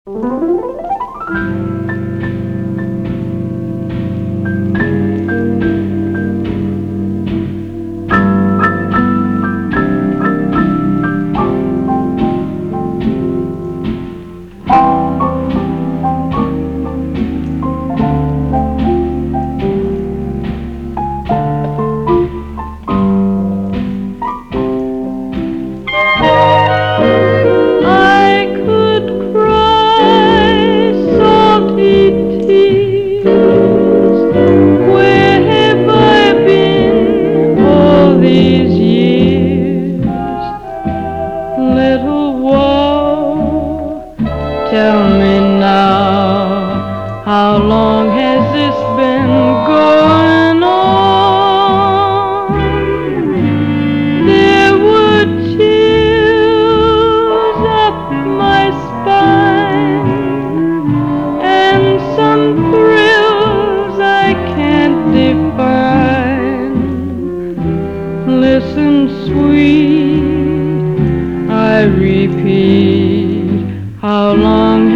I could cry salty tears. Where have I been all these years? Little woe, tell me now, how long has this been going on? There were chills up my spine and some thrills I can't define. Listen, sweet, I repeat, how long